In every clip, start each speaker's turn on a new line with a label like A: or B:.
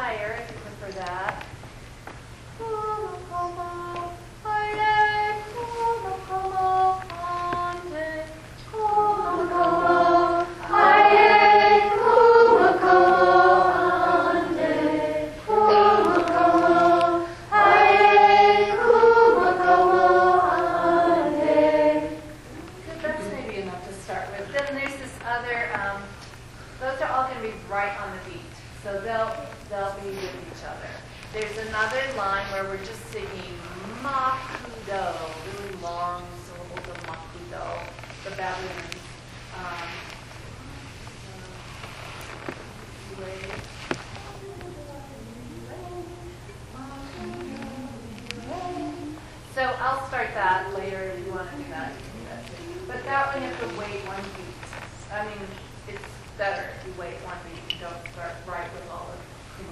A: higher if you prefer that. Those are all going to be right on the beat, so they'll be with each other. There's another line where we're just singing makudo, really long syllables of makudo, the Babylonians. So I'll start that later if you want to do that. You can do that too. But that one you have to wait one beat. I mean, it's better if you wait one beat and don't start right with all the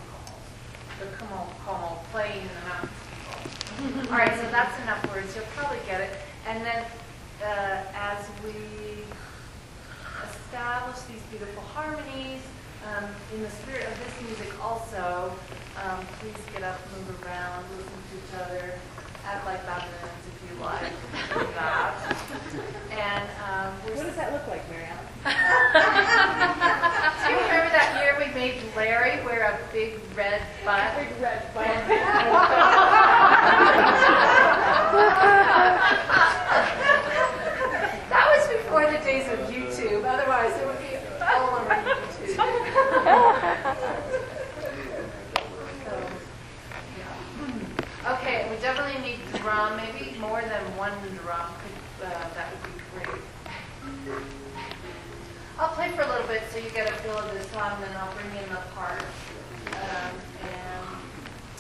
A: kumo playing in the mountains people. All right, so that's enough words. You'll probably get it. And then as we establish these beautiful harmonies, in the spirit of this music also, please get up, move around, listen to each other, act like Babylonians if you like. That. And
B: what does that look like, Marianne?
A: Do you remember that year we made Larry wear a big red butt?
B: Big red butt.
A: That was before the days of YouTube. Otherwise, it would be all over YouTube. Okay, we definitely need drum. Maybe more than one drum. That would be great. I'll play for a little bit so you get a feel of this song, then I'll bring in the parts. And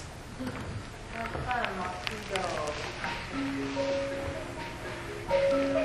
A: have fun, Makudo.